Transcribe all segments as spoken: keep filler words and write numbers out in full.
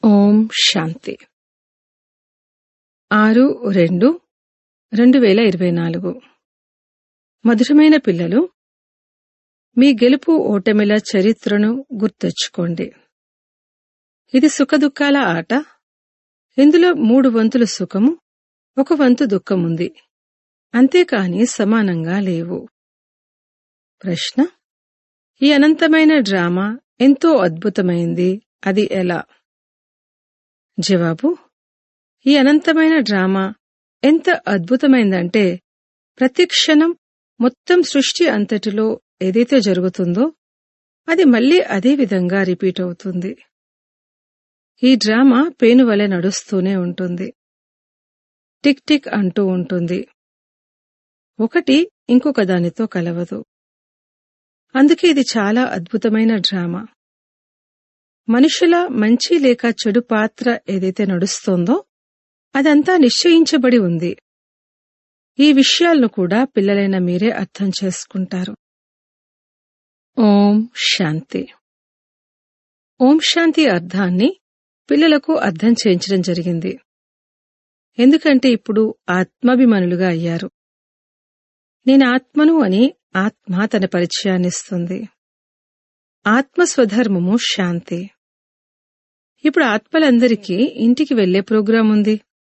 ఓం శాంతి. ఆరు రెండు రెండు వేల ఇరవై నాలుగు. మధురమైన పిల్లలు, మీ గెలుపు ఓటమిల చరిత్రను గుర్తెచ్చుకోండి. ఇది సుఖదుఖాల ఆట. ఇందులో మూడు వంతులు సుఖము, ఒక వంతు దుఃఖముంది. అంతేకాని సమానంగా లేవు. ప్రశ్న: ఈ అనంతమైన డ్రామా ఎంతో అద్భుతమైంది. అది ఎలా? జవాబు: ఈ అనంతమైన డ్రామా ఎంత అద్భుతమైందంటే, ప్రతి క్షణం మొత్తం సృష్టి అంతటిలో ఏదైతే జరుగుతుందో అది మళ్లీ అదే విధంగా రిపీట్ అవుతుంది. ఈ డ్రామా పేనువలె నడుస్తూనే ఉంటుంది. టిక్ టిక్ అంటూ ఉంటుంది. ఒకటి ఇంకొక దానితో కలవదు. అందుకే ఇది చాలా అద్భుతమైన డ్రామా. మనుషుల మంచి లేక చెడు పాత్ర ఏదైతే నడుస్తోందో అదంతా నిశ్చయించబడి ఉంది. ఈ విషయాలను కూడా పిల్లలైన మీరే అర్థం చేసుకుంటారు. ఓం శాంతి. ఓం శాంతి అర్థాన్ని పిల్లలకు అర్థం చేయించడం జరిగింది. ఎందుకంటే ఇప్పుడు ఆత్మాభిమానులుగా అయ్యారు. నేను ఆత్మను అని ఆత్మ తన పరిచయాన్నిస్తుంది. ఆత్మ స్వధర్మము శాంతి. ఇప్పుడు ఆత్మలందరికీ ఇంటికి వెళ్లే ప్రోగ్రాం ఉంది.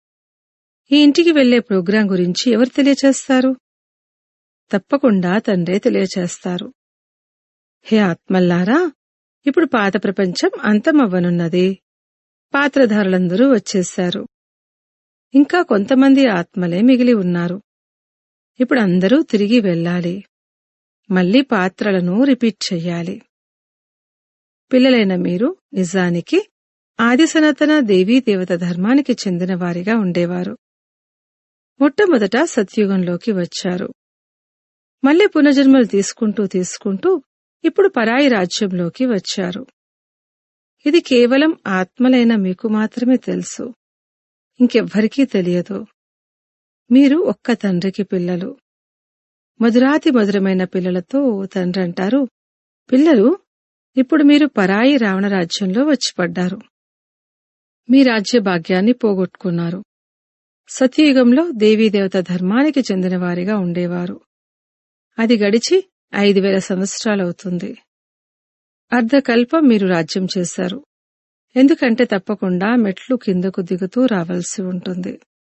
ఈ ఇంటికి వెళ్లే ప్రోగ్రాం గురించి ఎవరు తెలియచేస్తారు? తప్పకుండా తండ్రే తెలియచేస్తారు. హే ఆత్మల్లారా, ఇప్పుడు పాత ప్రపంచం అంతమవ్వనున్నది. పాత్రధారులందరూ వచ్చేశారు. ఇంకా కొంతమంది ఆత్మలే మిగిలి ఉన్నారు. ఇప్పుడు అందరూ తిరిగి వెళ్లాలి. మళ్లీ పాత్రలను రిపీట్ చెయ్యాలి. పిల్లలైన మీరు నిజానికి ఆది సనాతన దేవీ దేవత ధర్మానికి చెందిన వారిగా ఉండేవారు. మొట్టమొదట సత్యుగంలోకి వచ్చారు. మళ్లీ పునర్జన్మలు తీసుకుంటూ తీసుకుంటూ ఇప్పుడు పరాయి రాజ్యంలోకి వచ్చారు. ఇది కేవలం ఆత్మలైన మీకు మాత్రమే తెలుసు. ఇంకెవ్వరికీ తెలియదు. మీరు ఒక్క తండ్రికి పిల్లలు. మధురాతి మధురమైన పిల్లలతో తండ్రి అంటారు, పిల్లలు, ఇప్పుడు మీరు పరాయి రావణ రాజ్యంలో వచ్చి పడ్డారు. మీ రాజ్య భాగ్యాన్ని పోగొట్టుకున్నారు. సత్యయుగంలో దేవీదేవత ధర్మానికి చెందిన వారిగా ఉండేవారు. అది గడిచి ఐదు వేల సంవత్సరాలవుతుంది. అర్ధకల్పం మీరు రాజ్యం చేశారు. ఎందుకంటే తప్పకుండా మెట్లు కిందకు దిగుతూ రావాల్సి ఉంటుంది.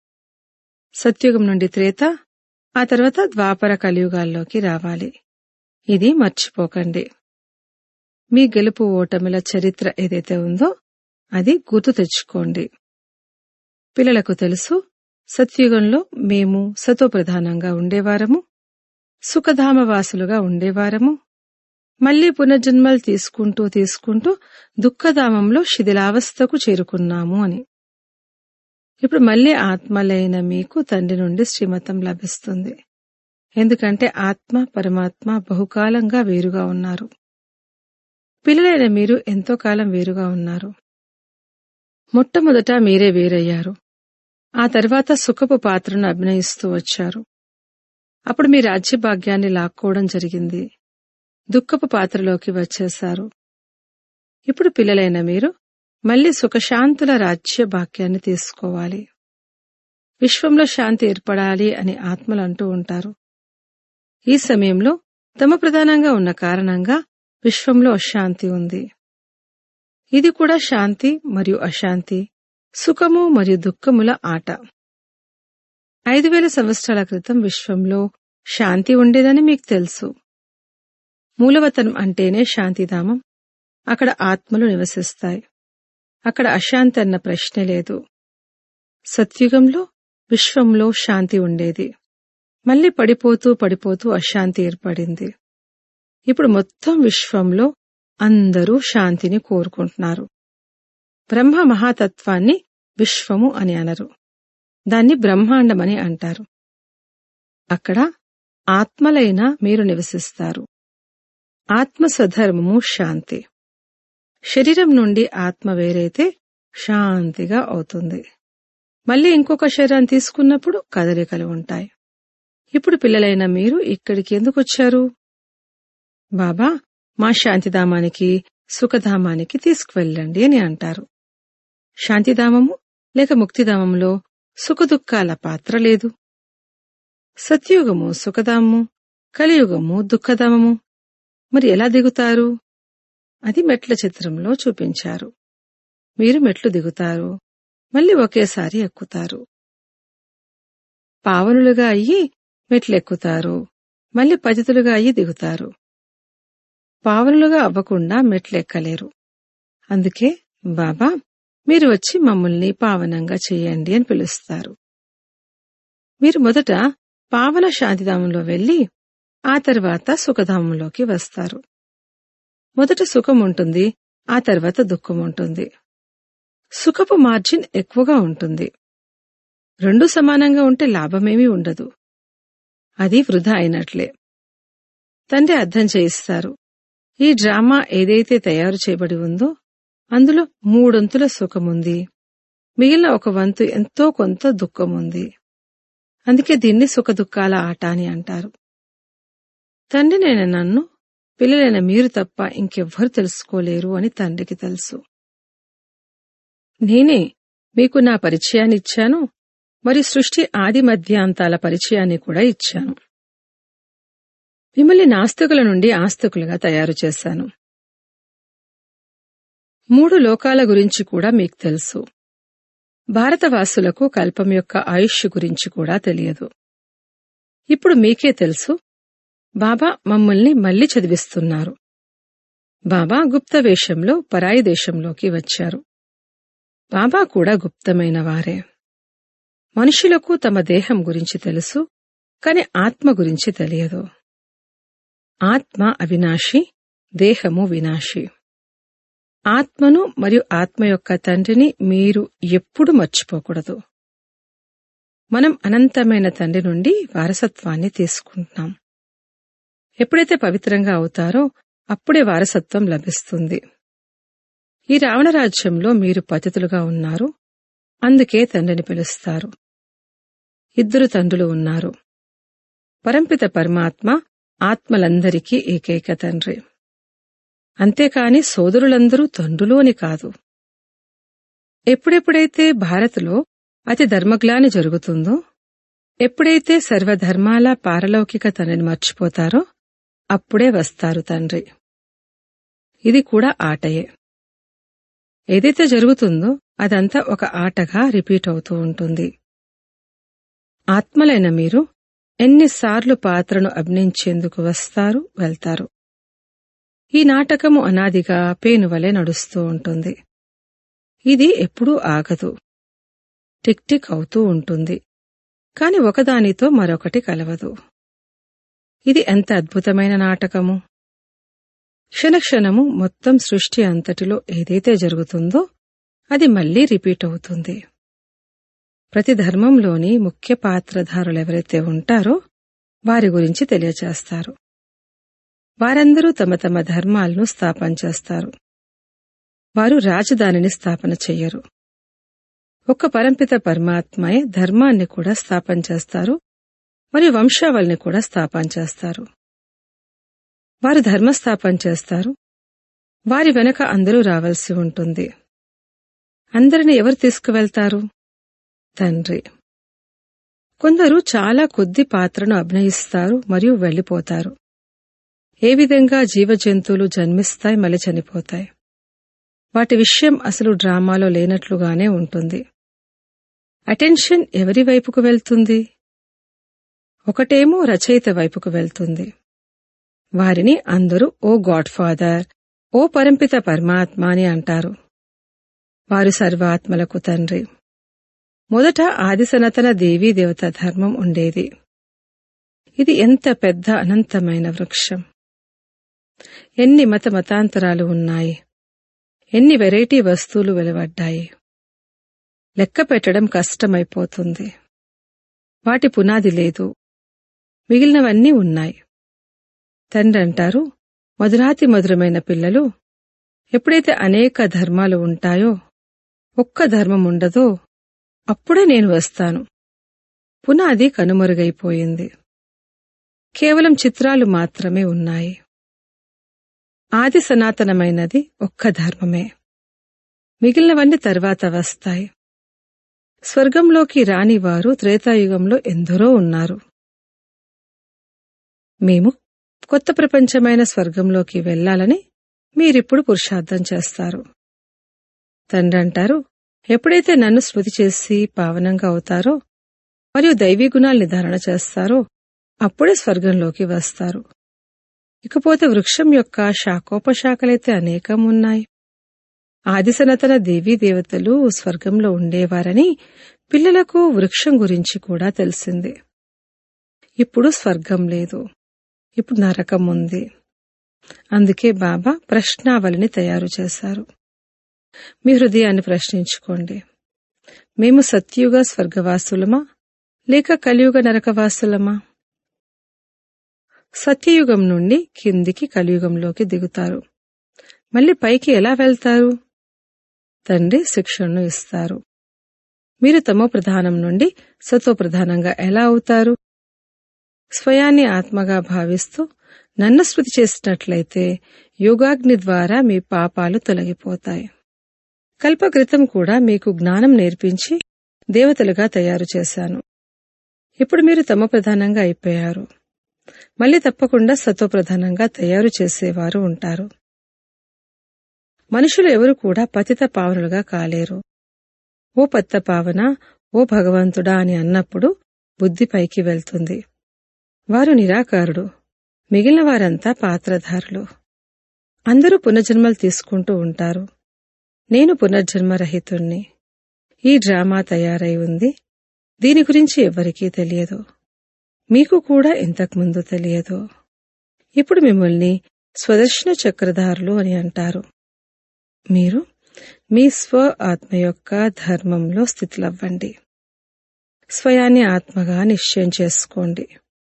సత్యుగం నుండి త్రేత, ఆ తర్వాత ద్వాపర కలియుగాల్లోకి రావాలి. ఇది మర్చిపోకండి. మీ గెలుపు ఓటమిల చరిత్ర ఏదైతే ఉందో అది గుర్తు తెచ్చుకోండి. పిల్లలకు తెలుసు, సత్యుగంలో మేము సతోప్రధానంగా ఉండేవారము, సుఖధామవాసులుగా ఉండేవారము. మళ్లీ పునర్జన్మలు తీసుకుంటూ తీసుకుంటూ దుఃఖధామంలో శిథిలావస్థకు చేరుకున్నాము అని. ఇప్పుడు మళ్లీ ఆత్మలైన మీకు తండ్రి నుండి శ్రీమతం లభిస్తుంది. ఎందుకంటే ఆత్మ పరమాత్మ బహుకాలంగా వేరుగా ఉన్నారు. పిల్లలైన మీరు ఎంతో కాలం వేరుగా ఉన్నారు. మొట్టమొదట మీరే వేరయ్యారు. ఆ తర్వాత సుఖపు పాత్రను అభినయిస్తూ వచ్చారు. అప్పుడు మీ రాజ్యభాగ్యాన్ని లాక్కోవడం జరిగింది. దుఃఖపు పాత్రలోకి వచ్చేశారు. ఇప్పుడు పిల్లలైన మీరు మళ్లీ సుఖశాంతుల రాజ్య భాగ్యాన్ని తీసుకోవాలి. విశ్వంలో శాంతి ఏర్పడాలి అని ఆత్మలు అంటూ ఉంటారు. ఈ సమయంలో తమ ప్రధానంగా ఉన్న కారణంగా విశ్వంలో అశాంతి ఉంది. ఇది కూడా శాంతి మరియు అశాంతి, సుఖము మరియు దుఃఖముల ఆట. ఐదు వేల సంవత్సరాల క్రితం విశ్వంలో శాంతి ఉండేదని మీకు తెలుసు. మూలవతనం అంటేనే శాంతిధామం. అక్కడ ఆత్మలు నివసిస్తాయి. అక్కడ అశాంతి అన్న ప్రశ్నే లేదు. సత్యుగంలో విశ్వంలో శాంతి ఉండేది. మళ్లీ పడిపోతూ పడిపోతూ అశాంతి ఏర్పడింది. ఇప్పుడు మొత్తం విశ్వంలో అందరూ శాంతిని కోరుకుంటున్నారు. బ్రహ్మ మహాతత్వాన్ని విశ్వము అని అనరు. దాన్ని బ్రహ్మాండమని అంటారు. అక్కడ ఆత్మలైన మీరు నివసిస్తారు. ఆత్మ స్వధర్మము శాంతి. శరీరం నుండి ఆత్మ వేరైతే శాంతిగా అవుతుంది. మళ్లీ ఇంకొక శరీరాన్ని తీసుకున్నప్పుడు కదలికలు ఉంటాయి. ఇప్పుడు పిల్లలైన మీరు ఇక్కడికి ఎందుకొచ్చారు? బాబా, మా శాంతిధామానికి సుఖధామానికి తీసుకువెళ్ళండి అని అంటారు. శాంతిధామము లేక ముక్తిధామంలో సుఖదుఖాల పాత్ర లేదు. సత్యుగము సుఖధామము, కలియుగము దుఃఖధామము. మరి ఎలా దిగుతారు? అది మెట్ల చిత్రంలో చూపించారు. మీరు మెట్లు దిగుతారు, మళ్ళీ ఒకేసారి ఎక్కుతారు. పావనులుగా అయ్యి మెట్లెక్కుతారు, మళ్ళీ పతితులుగా అయ్యి దిగుతారు. పావనులుగా అవ్వకుండా మెట్లెక్కలేరు. అందుకే బాబా మీరు వచ్చి మమ్మల్ని పావనంగా చెయ్యండి అని పిలుస్తారు. మీరు మొదట పావన శాంతిధామంలో వెళ్లి ఆ తర్వాత సుఖధామంలోకి వస్తారు. మొదట సుఖం ఉంటుంది, ఆ తర్వాత దుఃఖం ఉంటుంది. సుఖపు మార్జిన్ ఎక్కువగా ఉంటుంది. రెండూ సమానంగా ఉంటే లాభమేమీ ఉండదు. అది వృధా అయినట్లే. తండ్రి అర్థం చేయిస్తారు. ఈ డ్రామా ఏదైతే తయారు చేయబడి ఉందో అందులో మూడొంతుల సుఖముంది, మిగిలిన ఒక వంతు ఎంతో కొంత దుఃఖముంది. అందుకే దీన్ని సుఖదుఖాల ఆట అని అంటారు. తండ్రినైన నన్ను పిల్లలైన మీరు తప్ప ఇంకెవ్వరు తెలుసుకోలేరు అని తండ్రికి తెలుసు. నేనే మీకు నా పరిచయాన్ని ఇచ్చాను, మరి సృష్టి ఆది మధ్యాంతాల పరిచయాన్ని కూడా ఇచ్చాను. మిమ్మల్ని నాస్తికుల నుండి ఆస్తికులుగా తయారు చేశాను. మూడు లోకాల గురించి కూడా మీకు తెలుసు. భారతవాసులకు కల్పం యొక్క ఆయుష్ గురించి కూడా తెలియదు. ఇప్పుడు మీకే తెలుసు. బాబా మమ్మల్ని మళ్లీ చదివిస్తున్నారు. బాబా గుప్త వేషంలో పరాయి దేశంలోకి వచ్చారు. బాబా కూడా గుప్తమైన వారే. మనుషులకు తమ దేహం గురించి తెలుసు, కాని ఆత్మ గురించి తెలియదు. ఆత్మ అవినాశి, దేహము వినాశి. ఆత్మను మరియు ఆత్మ యొక్క తండ్రిని మీరు ఎప్పుడూ మర్చిపోకూడదు. మనం అనంతమైన తండ్రి నుండి వారసత్వాన్ని తీసుకుంటున్నాం. ఎప్పుడైతే పవిత్రంగా అవుతారో అప్పుడే వారసత్వం లభిస్తుంది. ఈ రావణరాజ్యంలో మీరు పతితులుగా ఉన్నారు, అందుకే తండ్రిని పిలుస్తారు. ఇద్దరు తండ్రులు ఉన్నారు. పరంపిత పరమాత్మ ఆత్మలందరికీ ఏకైక తండ్రి. అంతేకాని సోదరులందరూ తండ్రులు అని కాదు. ఎప్పుడెప్పుడైతే భారత్లో అతి ధర్మగ్లాని జరుగుతుందో, ఎప్పుడైతే సర్వధర్మాల పారలౌకిక తండ్రిని మర్చిపోతారో అప్పుడే వస్తారు తండ్రి. ఇది కూడా ఆటయే. ఏదైతే జరుగుతుందో అదంతా ఒక ఆటగా రిపీట్ అవుతూ ఉంటుంది. ఆత్మలైన మీరు ఎన్నిసార్లు పాత్రను అభినయించేందుకు వస్తారు, వెళ్తారు. ఈ నాటకము అనాదిగా పేనువలే నడుస్తూ ఉంటుంది. ఇది ఎప్పుడూ ఆగదు. టిక్ టిక్ అవుతూ ఉంటుంది, కాని ఒకదానితో మరొకటి కలవదు. ఇది ఎంత అద్భుతమైన నాటకము! క్షణక్షణము మొత్తం సృష్టి అంతటిలో ఏదైతే జరుగుతుందో అది మళ్లీ రిపీట్ అవుతుంది. ప్రతి ధర్మంలోని ముఖ్య పాత్రధారులెవరైతే ఉంటారో వారి గురించి తెలియచేస్తారు. వారందరూ తమ తమ ధర్మాలను స్థాపన చేస్తారు. వారు రాజధానిని స్థాపన చెయ్యరు. ఒక్క పరంపిత పరమాత్మయే ధర్మాన్ని కూడా స్థాపన చేస్తారు, మరియు వంశావళిని కూడా స్థాపన చేస్తారు. వారు ధర్మస్థాపన చేస్తారు. వారి వెనక అందరూ రావాల్సి ఉంటుంది. అందరిని ఎవరు తీసుకువెళ్తారు? తండ్రి. కొందరు చాలా కొద్ది పాత్రను అభినయిస్తారు మరియు వెళ్లిపోతారు. ఏ విధంగా జీవజంతువులు జన్మిస్తాయి, మళ్ళీ చనిపోతాయి. వాటి విషయం అసలు డ్రామాలో లేనట్లుగానే ఉంటుంది. అటెన్షన్ ఎవరి వైపుకు వెళ్తుంది? ఒకటేమో రచయిత వైపుకు వెళ్తుంది. వారిని అందరూ ఓ గాడ్ ఫాదర్, ఓ పరంపిత పరమాత్మ అని అంటారు. వారు సర్వాత్మలకు తండ్రి. మొదట ఆది సనాతన దేవీ దేవత ధర్మం ఉండేది. ఇది ఎంత పెద్ద అనంతమైన వృక్షం! ఎన్ని మత మతాంతరాలు ఉన్నాయి! ఎన్ని వెరైటీ వస్తువులు వెలువడ్డాయి! లెక్క పెట్టడం కష్టమైపోతుంది. వాటి పునాది లేదు, మిగిలినవన్నీ ఉన్నాయి. తండ్రి అంటారు, మధురాతి మధురమైన పిల్లలు, ఎప్పుడైతే అనేక ధర్మాలు ఉంటాయో, ఒక్క ధర్మం ఉండదో అప్పుడే నేను వస్తాను. పునాది కనుమరుగైపోయింది. కేవలం చిత్రాలు మాత్రమే ఉన్నాయి. ఆది సనాతనమైనది ఒక్క ధర్మమే. మిగిలినవన్నీ తర్వాత వస్తాయి. స్వర్గంలోకి రాని వారు త్రేతాయుగంలో ఎందరో ఉన్నారు. మేము కొత్త ప్రపంచమైన స్వర్గంలోకి వెళ్లాలని మీరిప్పుడు పురుషార్థం చేస్తారు. తండ్రి అంటారు, ఎప్పుడైతే నన్ను స్మృతి చేసి పావనంగా అవుతారో మరియు దైవీ గుణాల్ని ధారణ చేస్తారో అప్పుడే స్వర్గంలోకి వస్తారు. ఇకపోతే వృక్షం యొక్క శాఖోపశాఖలైతే అనేకం ఉన్నాయి. ఆది సనాతన దేవీ దేవతలు స్వర్గంలో ఉండేవారని పిల్లలకు వృక్షం గురించి కూడా తెలిసింది. ఇప్పుడు స్వర్గం లేదు, ఇప్పుడు నరకం ఉంది. అందుకే బాబా ప్రశ్నావళిని తయారు చేశారు. మీ హృదయాన్ని ప్రశ్నించుకోండి, మేము సత్యుగ స్వర్గవాసులమా లేక కలియుగ నరకవాసులమా? సత్యయుగం నుండి కిందికి కలియుగంలోకి దిగుతారు. మళ్ళీ పైకి ఎలా వెళ్తారు? తండ్రి శిక్షణను ఇస్తారు. మీరు తమో ప్రధానం నుండి సతో ప్రధానంగా ఎలా అవుతారు? స్వయాన్ని ఆత్మగా భావిస్తూ నన్ను స్మృతి చేసినట్లయితే యోగాగ్ని ద్వారా మీ పాపాలు తొలగిపోతాయి. కల్పకృతం కూడా మీకు జ్ఞానం నేర్పించి దేవతలుగా తయారు చేశాను. ఇప్పుడు మీరు తమో ప్రధానంగా అయిపోయారు. మళ్ళీ తప్పకుండా సతో ప్రధానంగా తయారు చేసేవారు ఉంటారు. మనుషులు ఎవరు కూడా పతిత పావనులుగా కాలేరు. ఓ పత్త పావన, ఓ భగవంతుడా అని అన్నప్పుడు బుద్ధి పైకి వెళ్తుంది. వారు నిరాకారుడు, మిగిలిన వారంతా పాత్రధారులు. అందరూ పునర్జన్మలు తీసుకుంటూ ఉంటారు. నేను పునర్జన్మరహితుణ్ణి. ఈ డ్రామా తయారై ఉంది. దీని గురించి ఎవరికీ తెలియదు. మీకు కూడా ఇంతకుముందు తెలియదు. ఇప్పుడు మిమ్మల్ని స్వదర్శన చక్రధారులు అని అంటారు. మీరు మీ స్వ ఆత్మ యొక్క ధర్మంలో స్థితిలవ్వండి. స్వయాన్ని ఆత్మగా నిశ్చయం చేసుకోండి.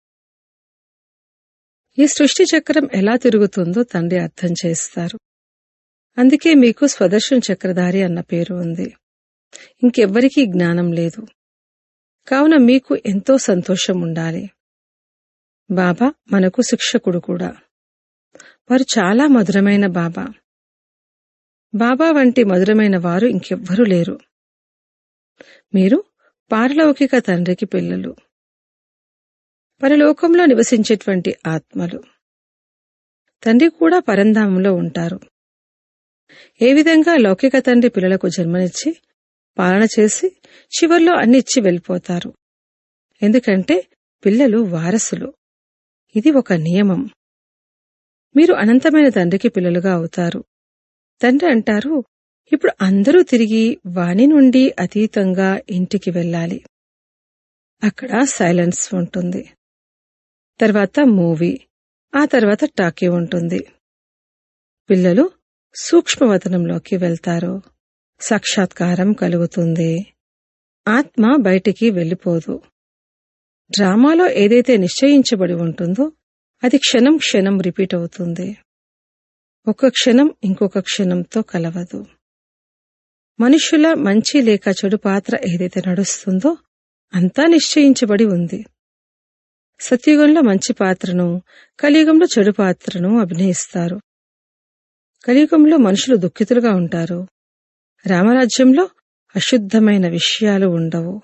ఈ సృష్టి చక్రం ఎలా తిరుగుతుందో తండ్రి అర్థం చేస్తారు. అందుకే మీకు స్వదర్శన చక్రధారి అన్న పేరు ఉంది. ఇంకెవ్వరికీ జ్ఞానం లేదు. కావున మీకు ఎంతో సంతోషం ఉండాలి. బాబా మనకు శిక్షకుడు కూడా. వారు చాలా మధురమైన బాబా. బాబా వంటి మధురమైన వారు ఇంకెవ్వరూ లేరు. మీరు పారలౌకిక తండ్రికి పిల్లలు, పరలోకంలో నివసించేటువంటి ఆత్మలు. తండ్రి కూడా పరంధామంలో ఉంటారు. ఏ విధంగా లౌకిక తండ్రి పిల్లలకు జన్మనిచ్చి పాలన చేసి చివర్లో అన్ని ఇచ్చి వెళ్ళిపోతారు. ఎందుకంటే పిల్లలు వారసులు. ఇది ఒక నియమం. మీరు అనంతమైన తండ్రికి పిల్లలుగా అవుతారు. తండ్రి అంటారు, ఇప్పుడు అందరూ తిరిగి వాణి నుండి అతీతంగా ఇంటికి వెళ్ళాలి. అక్కడ సైలెన్స్ ఉంటుంది. తర్వాత మూవీ, ఆ తర్వాత టాకీ ఉంటుంది. పిల్లలు సూక్ష్మవతనంలోకి వెళ్తారు. సాక్షాత్కారం కలుగుతుంది. ఆత్మ బయటికి వెళ్ళిపోదు. డ్రామాలో ఏదైతే నిశ్చయించబడి ఉంటుందో అది క్షణం క్షణం రిపీట్ అవుతుంది. ఒక క్షణం ఇంకొక క్షణంతో కలవదు. మనుష్యుల మంచి లేక చెడు పాత్ర ఏదైతే నడుస్తుందో అంతా నిశ్చయించబడి ఉంది. సత్యుగంలో మంచి పాత్రను, కలియుగంలో చెడు పాత్రను అభినయిస్తారు. కలియుగంలో మనుషులు దుఃఖితులుగా ఉంటారు. రామరాజ్యంలో అశుద్ధమైన విషయాలు ఉండవు.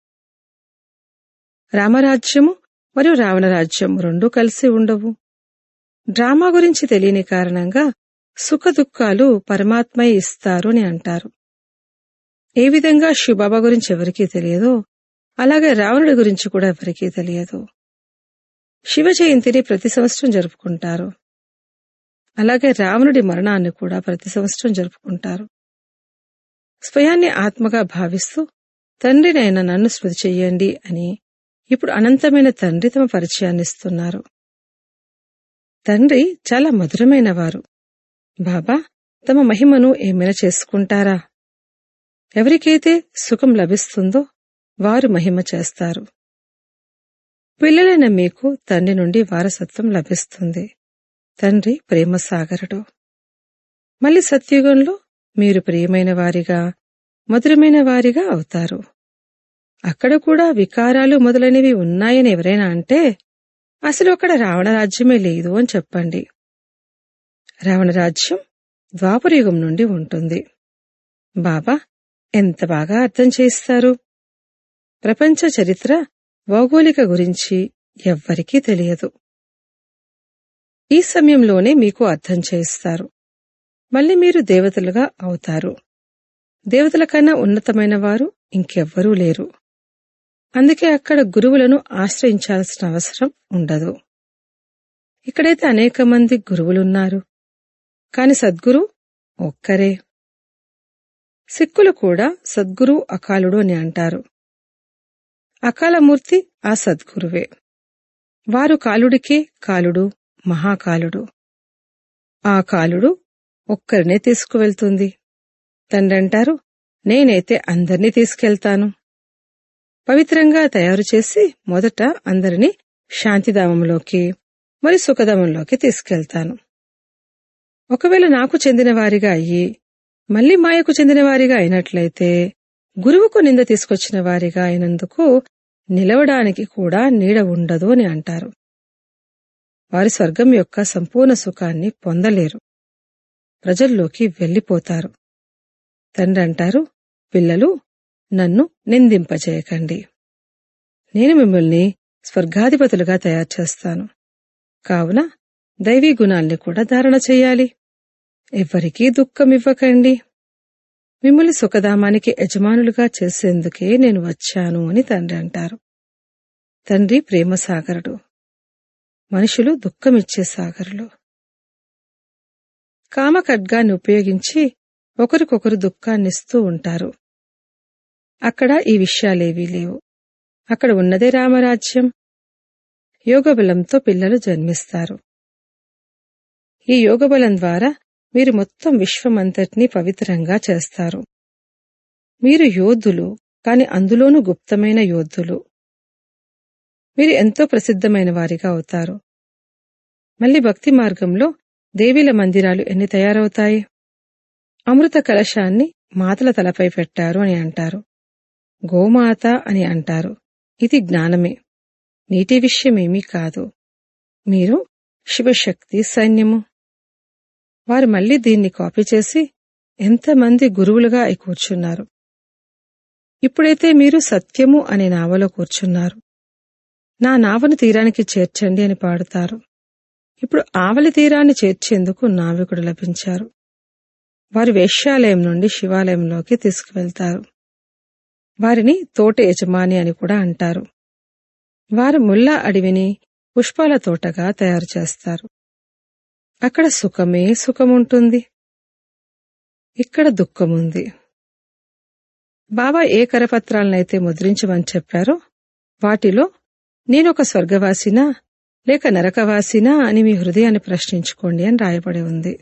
రామరాజ్యము మరియు రావణరాజ్యం రెండూ కలిసి ఉండవు. డ్రామా గురించి తెలియని కారణంగా సుఖదుఖాలు పరమాత్మయే ఇస్తారు అని అంటారు. ఏ విధంగా శివబాబా గురించి ఎవరికీ తెలియదో అలాగే రావణుడి గురించి కూడా ఎవరికీ తెలియదు. శివ జయంతిని ప్రతి సంవత్సరం జరుపుకుంటారు. అలాగే రావణుడి మరణాన్ని కూడా ప్రతి సంవత్సరం జరుపుకుంటారు. స్వయాన్ని ఆత్మగా భావిస్తూ తండ్రినైనా నన్ను స్మృతి చెయ్యండి అని ఇప్పుడు అనంతమైన తండ్రి తమ పరిచయాన్నిస్తున్నారు. తండ్రి చాలా మధురమైన వారు. బాబా తమ మహిమను ఏమైనా చేసుకుంటారా? ఎవరికైతే సుఖం లభిస్తుందో వారు మహిమ చేస్తారు. పిల్లలైన మీకు తండ్రి నుండి వారసత్వం లభిస్తుంది. తండ్రి ప్రేమసాగరుడు. మళ్ళీ సత్యుగంలో మీరు ప్రియమైన వారిగా, మధురమైన వారిగా అవుతారు. అక్కడ కూడా వికారాలు మొదలైనవి ఉన్నాయని ఎవరైనా అంటే అసలు అక్కడ రావణరాజ్యమే లేదు అని చెప్పండి. రావణరాజ్యం ద్వాపరయుగం నుండి ఉంటుంది. బాబా ఎంత బాగా అర్థం చేయిస్తారు. ప్రపంచ చరిత్ర, భౌగోళిక గురించి ఎవ్వరికీ తెలియదు. ఈ సమయంలోనే మీకు అర్థం చేయిస్తారు. మళ్ళీ మీరు దేవతలుగా అవుతారు. దేవతల కన్నా ఉన్నతమైన వారు ఇంకెవ్వరూ లేరు. అందుకే అక్కడ గురువులను ఆశ్రయించాల్సిన అవసరం ఉండదు. ఇక్కడైతే అనేక మంది గురువులున్నారు, కాని సద్గురు ఒక్కరే. సిక్కులు కూడా సద్గురు అకాలుడు అని అంటారు. అకాలమూర్తి ఆ సద్గురువే. వారు కాలుడికే కాలుడు, మహాకాలుడు. ఆ కాలుడు ఒక్కరినే తీసుకువెళ్తుంది. తండ్రంటారు, నేనైతే అందర్నీ తీసుకెళ్తాను. పవిత్రంగా తయారు చేసి మొదట అందరినీ శాంతిధామంలోకి మరి సుఖధామంలోకి తీసుకెళ్తాను. ఒకవేళ నాకు చెందినవారిగా అయ్యి మళ్లీ మాయకు చెందినవారిగా అయినట్లయితే గురువుకు నింద తీసుకొచ్చిన వారిగా అయినందుకు నిలవడానికి కూడా నీడ ఉండదు అని అంటారు. వారి స్వర్గం యొక్క సంపూర్ణ సుఖాన్ని పొందలేరు. ప్రజల్లోకి వెళ్లిపోతారు. తండ్రంటారు, పిల్లలు, నన్ను నిందింపజేయకండి. నేను మిమ్మల్ని స్వర్గాధిపతులుగా తయారు చేస్తాను. కావున దైవీ గుణాల్ని కూడా ధారణ చెయ్యాలి. ఎవ్వరికీ దుఃఖమివ్వకండి. మిమ్మల్ని సుఖధామానికి యజమానులుగా చేసేందుకే నేను వచ్చాను అని తండ్రి అంటారు. తండ్రి ప్రేమసాగరుడు, మనుషులు దుఃఖమిచ్చే సాగరులు. కామఖడ్గాన్ని ఉపయోగించి ఒకరికొకరు దుఃఖాన్నిస్తూ ఉంటారు. అక్కడ ఈ విషయాలేవీ లేవు. అక్కడ ఉన్నదే రామరాజ్యం. యోగబలంతో పిల్లలు జన్మిస్తారు. ఈ యోగబలం ద్వారా మీరు మొత్తం విశ్వమంతటినీ పవిత్రంగా చేస్తారు. మీరు యోధులు, కాని అందులోనూ గుప్తమైన యోధులు. మీరు ఎంతో ప్రసిద్ధమైన వారిగా అవుతారు. మళ్లీ భక్తి మార్గంలో దేవీల మందిరాలు ఎన్ని తయారవుతాయి? అమృత కలశాన్ని మాతల తలపై పెట్టారు అని అంటారు. గోమాత అని అంటారు. ఇది జ్ఞానమే, నీటి విషయమేమీ కాదు. మీరు శివశక్తి సైన్యము. వారు మళ్లీ దీన్ని కాపీ చేసి ఎంతమంది గురువులుగా అయి కూర్చున్నారు. ఇప్పుడైతే మీరు సత్యము అనే నావలో కూర్చున్నారు. నా నావను తీరానికి చేర్చండి అని పాడుతారు. ఇప్పుడు ఆవలి తీరాన్ని చేర్చేందుకు నావికుడు లభించారు. వారు వేశ్యాలయం నుండి శివాలయంలోకి తీసుకువెళ్తారు. వారిని తోట యజమాని అని కూడా అంటారు. వారు ముల్లా అడవిని పుష్పాల తోటగా తయారు చేస్తారు. అక్కడ సుఖమే సుఖముంటుంది, ఇక్కడ దుఃఖముంది. బాబా ఏ కరపత్రాలనైతే ముద్రించమని చెప్పారో వాటిలో నేనొక స్వర్గవాసినా లేక నరకవాసినా అని మీ హృదయాన్ని ప్రశ్నించుకోండి అని రాయబడి ఉంది.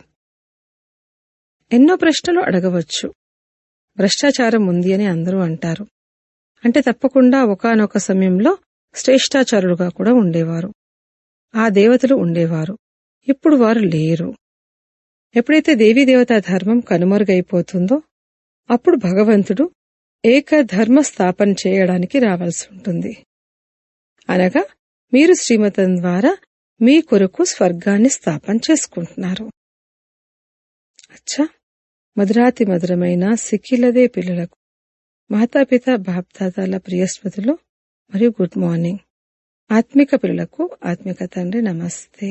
ఎన్నో ప్రశ్నలు అడగవచ్చు. భ్రష్టాచారం ఉంది అని అందరూ అంటారు. అంటే తప్పకుండా ఒకానొక సమయంలో శ్రేష్టాచారులుగా కూడా ఉండేవారు. ఆ దేవతలు ఉండేవారు. ఇప్పుడు వారు లేరు. ఎప్పుడైతే దేవీదేవతా ధర్మం కనుమరుగైపోతుందో అప్పుడు భగవంతుడు ఏకధర్మ స్థాపన చేయడానికి రావాల్సి ఉంటుంది. అనగా మీరు శ్రీమతం ద్వారా మీ కొరకు స్వర్గాన్ని స్థాపన చేసుకుంటున్నారు. అచ్చా, మధురాతి మధురమైన సిక్కిలదే పిల్లలకు మాతాపిత బాప్దాదాల ప్రియస్మృతులు మరియు గుడ్ మార్నింగ్. ఆత్మిక పిల్లలకు ఆత్మిక తండ్రి నమస్తే.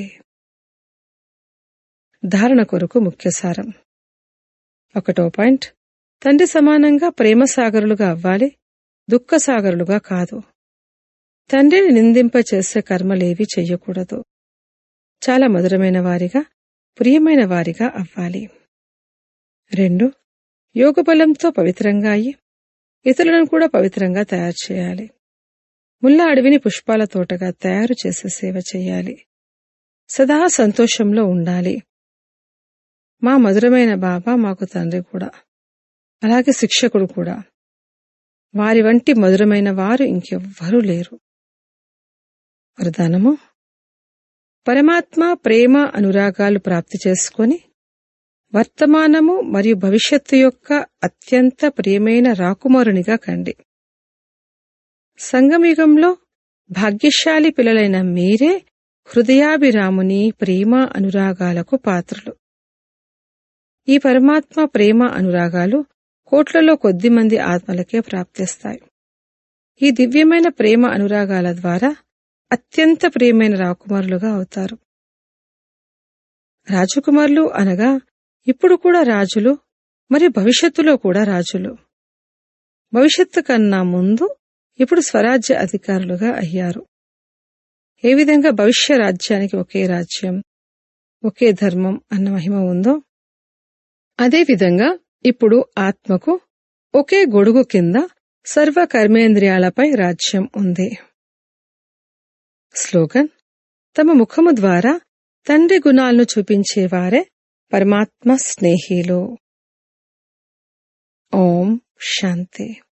ధారణ కొరకు ముఖ్య సారం. ఒకటో పాయింట్, తండ్రి సమానంగా ప్రేమసాగరులుగా అవ్వాలి, దుఃఖసాగరులుగా కాదు. తండ్రిని నిందింపచేసే కర్మలేవి చెయ్యకూడదు. చాలా మధురమైన వారిగా, ప్రియమైన వారిగా అవ్వాలి. రెండు, యోగబలంతో పవిత్రంగా అయ్యి ఇతరులను కూడా పవిత్రంగా తయారు చేయాలి. ముల్లా అడవిని పుష్పాల తోటగా తయారు చేసే సేవ చెయ్యాలి. సదా సంతోషంలో ఉండాలి. మా మధురమైన బాబా మాకు తండ్రి కూడా, అలాగే శిక్షకుడు కూడా. వారి వంటి మధురమైన వారు ఇంకెవ్వరూ లేరు. వరదానము: పరమాత్మ ప్రేమ అనురాగాలు ప్రాప్తి చేసుకొని వర్తమానము మరియు భవిష్యత్తు యొక్క అత్యంత ప్రియమైన రాకుమారునిగా కండి. సంగమయుగంలో భాగ్యశాలి పిల్లలైన మీరే హృదయాభిరాముని ప్రేమ అనురాగాలకు పాత్రులు. ఈ పరమాత్మ ప్రేమ అనురాగాలు కోట్లలో కొద్ది మంది ఆత్మలకే ప్రాప్తిస్తాయి. ఈ దివ్యమైన ప్రేమ అనురాగాల ద్వారా అత్యంత ప్రియమైన రాకుమారులుగా అవుతారు. రాజకుమారులు అనగా ఇప్పుడు కూడా రాజులు, మరియు భవిష్యత్తులో కూడా రాజులు. భవిష్యత్తు కన్నా ముందు ఇప్పుడు స్వరాజ్య అధికారులుగా అయ్యారు. ఏ విధంగా భవిష్య రాజ్యానికి ఒకే రాజ్యం, ఒకే ధర్మం అన్న మహిమ ఉందో, అదేవిధంగా ఇప్పుడు ఆత్మకు ఒకే గొడుగు కింద సర్వ కర్మేంద్రియాలపై రాజ్యం ఉంది. స్లోగన్: తమ ముఖము ద్వారా తండ్రి గుణాలను చూపించేవారే పరమాత్మ స్నేహిలు. ఓం శాంతి.